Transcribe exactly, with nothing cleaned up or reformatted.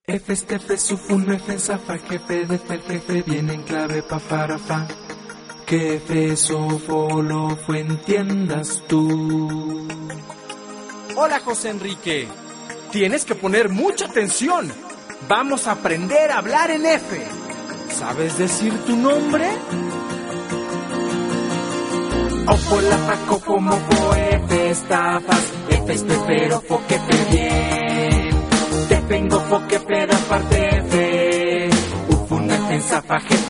F, F, Sufun, F, Zafa, jefe de F, jefe, viene en clave pa para fa. Que F, Sofo, lo fue, entiendas tú. Hola, José Enrique. Tienes que poner mucha atención. Vamos a aprender a hablar en F. ¿Sabes decir tu nombre? Ofo, la fa, cofo, mofo, F, estafas, F, espero, fo, que te bien. Te vengo, fo, que peda, parte F. Ufun, F, Zafa, jefe,